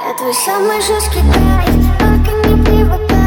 Я твой самый жесткий кайф, только не привыкай.